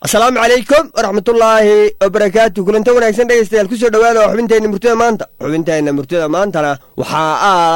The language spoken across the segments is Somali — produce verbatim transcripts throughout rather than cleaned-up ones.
السلام عليكم ورحمة الله وبركاته. كلنت wanaagsan dhageystayaal ku soo dhawaada xubinteena murtida maanta. xubinteena murtida maantana waxa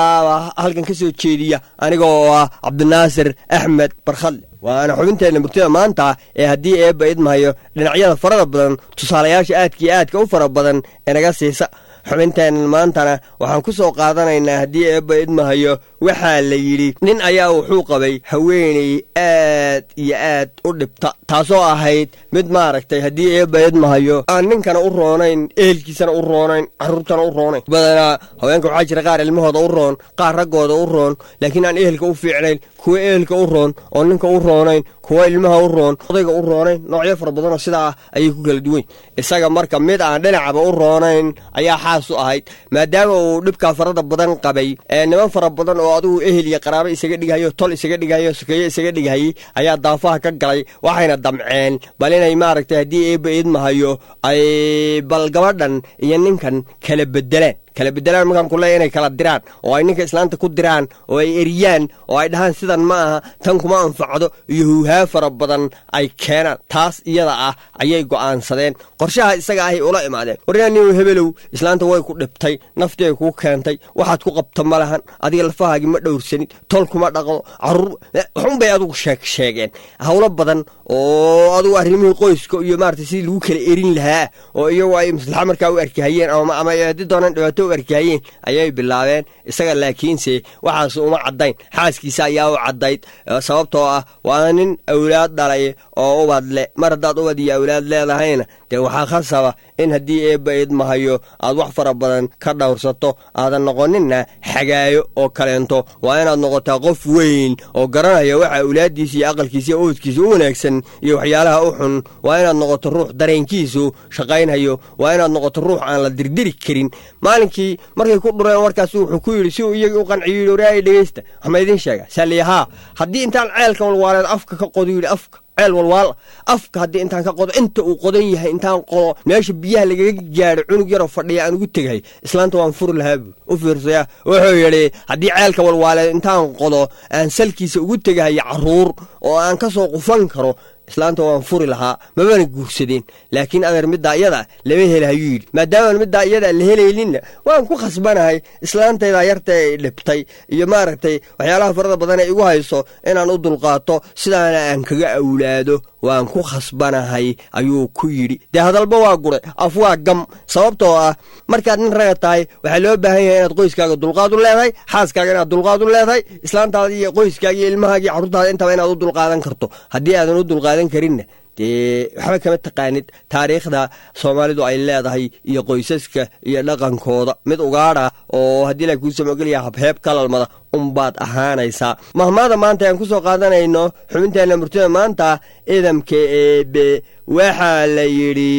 ah halkan ka soo jeediya anigoo ah Cabdinaasir Axmed Barkhalle. waana xubinteena murtida maanta ee hadii ay bayd maayo dhinacyada farada badan tusaalayaasha aadkii aadka u fara badan ee naga siisa. xubinteena maantana waxaan ku soo qaadanaynaa hadii ay bayd maayo waxa la yiri nin ayaa wuxuu qabay haweeney aad iyo aad u dhibta taasoo ahayd mid maaragtay hadii ay bayd maayo aan ninkana u roonayn eelkiisana u roonayn carruurtana u roonayn badana haweenka waxa jira qaar ilmahooda u roon qaar ragooda u roon laakiin aan eelka u fiicnayn kuwa eelka u roon oo ninka u roonayn kuwa ilmaha u roon odayga u roonayn noocyo fara badan oo sidaa ayay ku kala duwan. isaga marka mid aan dhinacaba u roonayn ayaa xaas u ahayd maadaama uu dhibka farada badan qabay ee niman fara badan oo adigu ehel iyo qaraabo isaga dhigayo tol isaga dhigayo sukeeye isaga dhigayay ayaa daafaha ka galay waxayna damceen bal inay maaragtay hadii ay bayd mahayo ay bal gabadhan iyo ninkan kala bedelaan kala bedelaan markaan ku leeyahay inay kala diraan oo ay ninka islaanta ku diraan oo ay eriyaan oo ay dhahaan sidan ma aha tan kuma anfacdo iyo huuhaa fara badan ay keenaan. taas iyada ah ayay go'aansadeen qorshaha isaga ahay ula imaadeen. waryaaniyo hebelow islaanta way ku dhibtay nafteey ku keentay waxaad ku qabto ma lahan adiga lafahaagi ma dhowrsanid tol kuma dhaqo carruur xun bay adigu sheeg sheegeen hawlo badan oo adigu arrimihii qoyska iyo maartay si lagu kala erin lahaa oo iyagu ay maslaxa markaa u arkahayeen ama ama hadii doonaan dhibaato arkayeen ayay bilaabeen. isaga laakiinse waxaas uma cadayn xaaskiisa ayaa u cadayd sababtoo ah waa nin awlaad dhalay oo ubad le mar hadaad ubad iyo awlaad leedahayna dee waxaa khasaba in haddii ee bayd mahayo aad wax fara badan ka dhowrsato aadan noqonina xagaayo oo kaleento waa inaad noqotaa qof weyn oo garanaya waxa awlaadiisa iyo aqalkiisa iyo oodkiisa u wanaagsan iyo waxyaalaha u xun. waa inaad noqoto ruux dareenkiisu shaqaynhayo waa inaad noqoto ruux aan la dirdiri karin. maalinkii markay ku dhureen warkaas wuxuu ku yidhi si uu iyaga u qanciyo waraay dhageysta waxma idin sheega saliyaha haddii intaan ceelka walwaaleed afka ka qodo yidhi afka ceel walwaal afka haddii intaan ka qodo inta uu qodan yahay intaan qodo meesha biyaha lagaga gaadho cunug yaroo fadhiya aan ugu tegay islaanta waan furi lahaa buu u fiirsaya wuxuu yidhi haddii ceelka walwaaleed intaan qodo aan salkiisa ugu tegahayo carruur oo aan ka soo qufan karo islaanta waan furi lahaa mabana guursadeen. laakiin adeer middaa iyada lama helahayuu yidhi maadaama middaa iyada la helayninna waan ku khasbanahay islaantayda yarta ay dhibtay iyo maaragtay waxyaalaha farada badan ay igu hayso inaan u dulqaato sidaana aan kaga awlaado waan ku khasbanahay ayuu ku yidhi. dee hadalba waa gure af waa gam sababtoo ah markaad nin raga tahay waxaa loo baahan yahay inaad qoyskaaga dulqaad u leedahay xaaskaaga inaad dulqaad u leedahay islaantaada iyo qoyskaaga iyo ilmahaaga iyo carruurtaada intaba inaad u dulqaadan karto. haddii aadan u dulqaadan karinna dee waxba kama taqaanid taariikhda soomaalidu ay leedahay iyo qoysaska iyo dhaqankooda mid ugaadha oo haddii la kuu samogeliya habheeb kalalmada unbaad ahaanaysaa. mahmaada maanta ayaan ku soo qaadanayno xubinteena murtida maanta idamka eebe waxaa la yidhi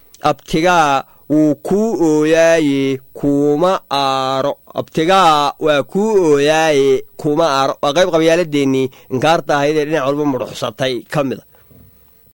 abtigaa wuu kuu ooyaaye kuma aaro. abtigaa waa kuu ooyaaye kuma aaro waa qayb qabyaaladeenii inkaarta ahayd ee dhinac walba mudhuxsatay ka mida.